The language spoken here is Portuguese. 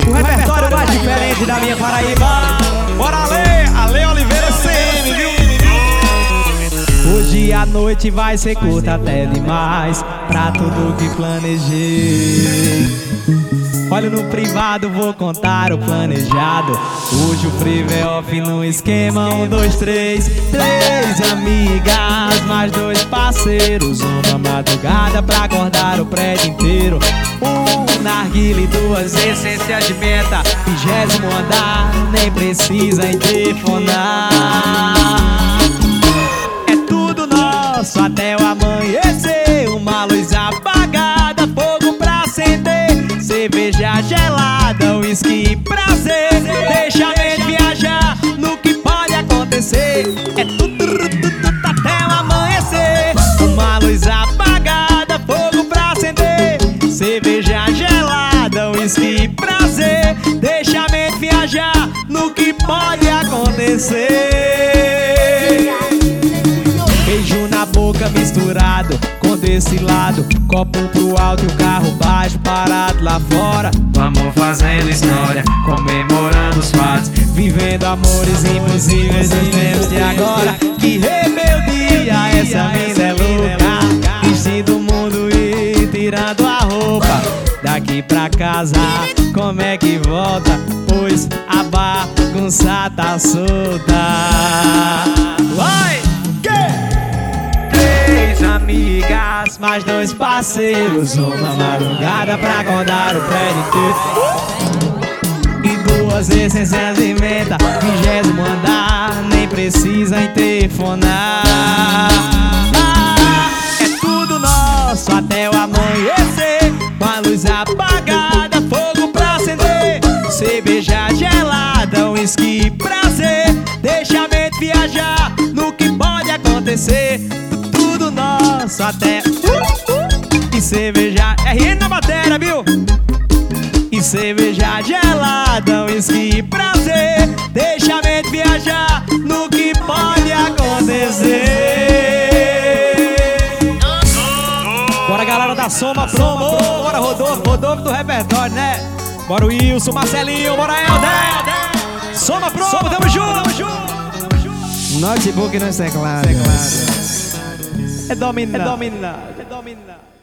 O repertório mais diferente da minha Paraíba. Bora, Ale Oliveira CM, viu? Hoje a noite vai ser curta até demais pra tudo que planejei. Olha no privado, vou contar o planejado. Hoje o frevo é off no esquema 1, 2, 3. 3 amigas, mais 2 parceiros. Uma madrugada pra acordar o prédio inteiro. Narguile e 2 essências de menta. 20º andar, nem precisa telefonar. É tudo nosso até o amanhecer. Uma luz apagada, fogo pra acender. Cerveja gelada, uísque e prazer. Deixa a mente viajar no que pode acontecer. É tudo até o amanhecer. Uma luz apagada, fogo pra acender. Cerveja gelada, uísque e prazer. Deixa a mente viajar no que pode acontecer. Beijo na boca misturado com desse lado. Copo pro alto e o carro baixo parado lá fora. Vamos fazendo história, comemorando os fatos. Vivendo amores impossíveis nos tempos de agora. Que rebeldia, essa mina é louca. Vestindo o mundo e tirando a roupa. Daqui pra casa, como é que volta? Pois a bagunça tá solta. Vai! Amigas, mais 2 parceiros. Uma madrugada pra acordar o prédio inteiro. E 2 essências de menta. 20º andar, nem precisa telefonar. É tudo nosso até o amanhecer. Com a luz apagada, fogo pra acender. Cerveja gelada, uísque e prazer. Deixa a mente viajar no que pode acontecer. Tudo nosso até E cerveja RN na bateria, viu? E cerveja gelada, uísque e prazer. Deixa a mente viajar no que pode acontecer. Bora, galera da Soma Promo. Bora, Rodolfo do repertório, né? Bora, Wilson, Marcelinho, bora, Helder. Soma Promo, tamo junto. Notebook nos teclados. É dominar.